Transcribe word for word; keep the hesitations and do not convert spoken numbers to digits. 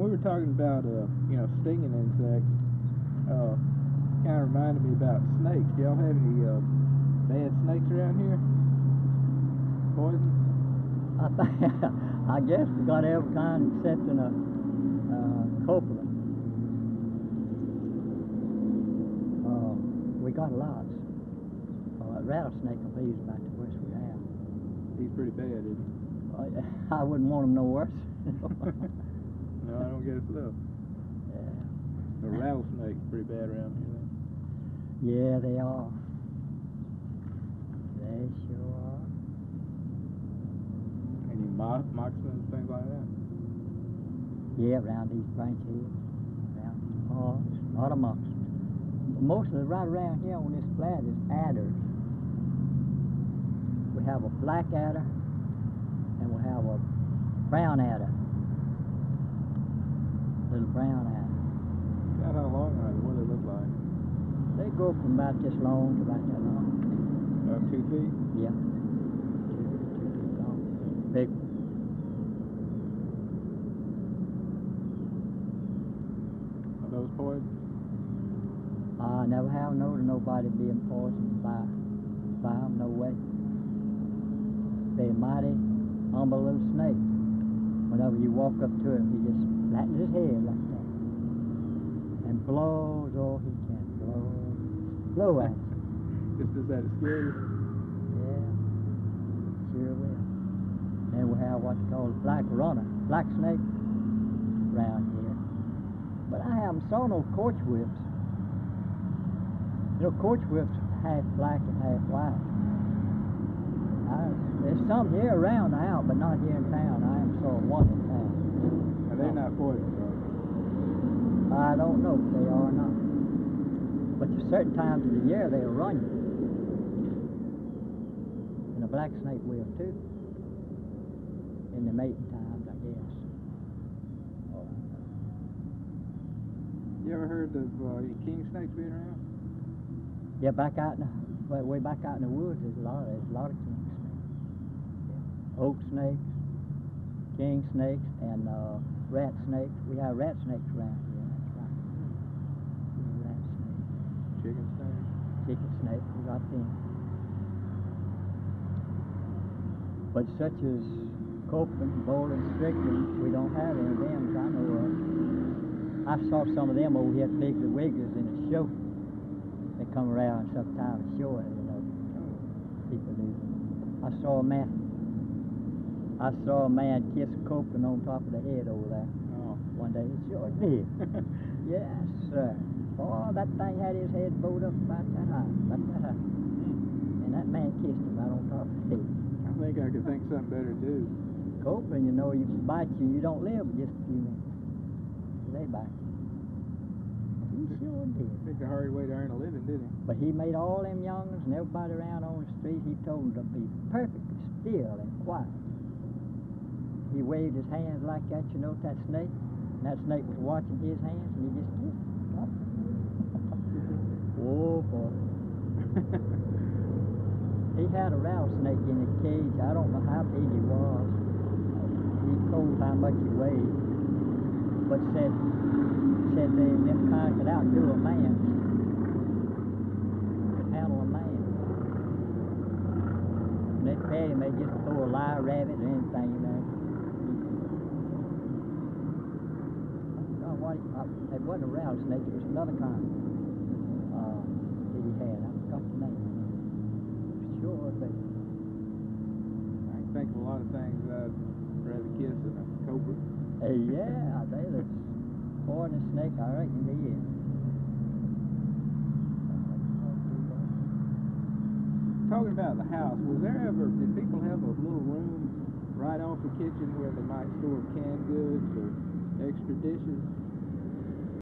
we were talking about, uh, you know, stinging insects. Uh, kind of reminded me about snakes. Do y'all have any uh, bad snakes around here? Poison? I think, I guess we got every kind except in a uh, copula. Uh, we got lots. Uh, rattlesnake will be about the worst we have. He's pretty bad, isn't he? I wouldn't want him no worse. No, I don't get it though. Yeah. The rattlesnake's pretty bad around here. Then. Yeah, they are. They sure are. Any mo moccasins, things like that? Yeah, around these branches, around these parks, not a moccasin. Most of the right around here on this flat is adders. We have a black adder and we have a brown adder. Little brown adder. About how long are they? What do they look like? They grow from about this long to about that long. About two feet? Yeah. Two, two feet long. Big. Are those poison? I never have known nobody being poisoned by, by them, no way. They're mighty humble little snake. Whenever you walk up to him, he just flattens his head like that. And blows all he can. Blow, blow at you. Just does that scare you? Yeah, sure will. Then we have what's called a black runner, black snake around here. But I haven't saw no corch whips. You know, corch whips half black and half white. I, there's some here around the house, but not here in town. I haven't saw one in town. Now, they're not poison, are they? I don't know if they are or not. But there's certain times of the year they'll run you. And a black snake will too. In the mating times, I guess. You ever heard of uh, any king snakes being around? Yeah, back out in the, way, way back out in the woods, there's a lot of, there's a lot of king snakes. Yeah. Oak snakes, king snakes, and uh, rat snakes. We have rat snakes around here, that's right. Rat snakes. Chicken snakes? Chicken snakes, we got them. But such as Copeland, Bowling, Strickland, we don't have any of them as I know of. I saw some of them over here at Biggs and Wigglers in the show. They come around sometime to show it, you know. People do. I saw a man. I saw a man kiss a Copeland on top of the head over there. Oh. One day. He sure did. Yes, sir. Oh, that thing had his head bowed up about that high, about that high. And that man kissed him right on top of his head. I think I could think something better to do. Copeland, you know, you bite you, you don't live just a few minutes. They bite you. He sure did. Picked a hard way to earn a living, didn't he? But he made all them young'uns and everybody around on the street, he told them to be perfectly still and quiet. He waved his hands like that, you know, that snake. And that snake was watching his hands and he just kissed him. Oh, boy. He had a rattlesnake in his cage. I don't know how big he was. He told how much he weighed. But said, said they them kind could outdo a man. Could handle a man. And they fed him, they just throw a live rabbit or anything in there. Oh, what, uh, it wasn't a rattlesnake, it was another kind uh, that he had. I forgot the name. Sure, but I can think of a lot of things I'd rather kiss than a cobra. hey, yeah, they the poisonous snake, I reckon they is. Talking about the house, was there ever, did people have a little room right off the kitchen where they might store canned goods or extra dishes?